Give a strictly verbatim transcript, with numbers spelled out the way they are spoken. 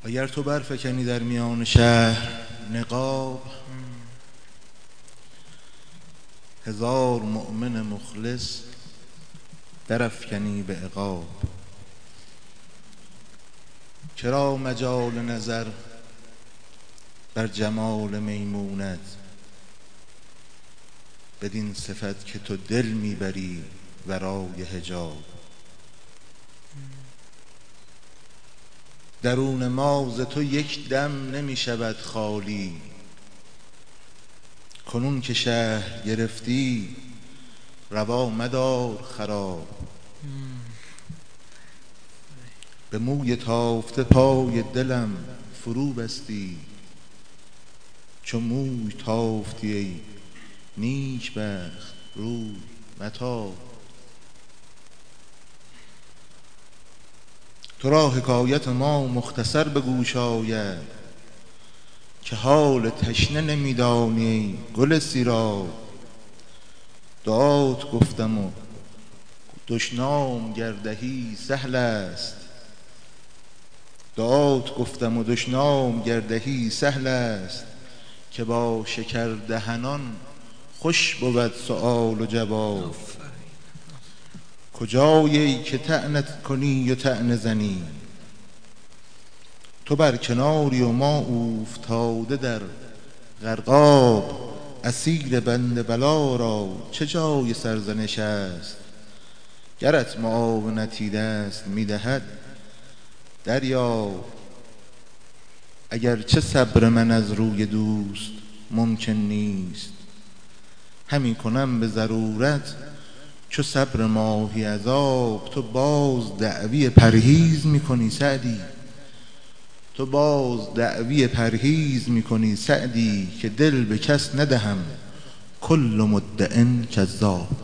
اگر تو برفکنی در میان شهر نقاب، هزار مؤمن مخلص درافکنی به عقاب. چرا مجال نظر بر جمال میمونت، بدین صفت که تو دل میبری ورای حجاب. درون ما ز تو یک دم نمی شود خالی، کنون که شهر گرفتی روا مدار خراب. به موی تافته پای دلم فرو بستی، چو موی تافتی ای نیک بخت روی متاب. تو را حکایت ما مختصر به گوش آید، که حال تشنه نمیدانی گل سیراب. دعات گفتم و دشنام گر دهی سهل است، دعات گفتم و دشنام گر دهی سهل است. که با شکر دهنان خوش بود سؤال و جواب. کجایی که طعنت کنی و طعنه زنی، تو بر کناری و ما اوفتاده در غرقاب. اسیر بند بلا را چه جای سرزنش است، گرت معاونتی دست میدهد دریاب. اگرچه صبر من از روی دوست ممکن نیست، همی کنم به ضرورت چو صبر ماهی از آب. تو باز دعوی پرهیز میکنی سعدی، تو باز دعوی پرهیز میکنی سعدی. که دل به کس ندهم کل مدع کذاب.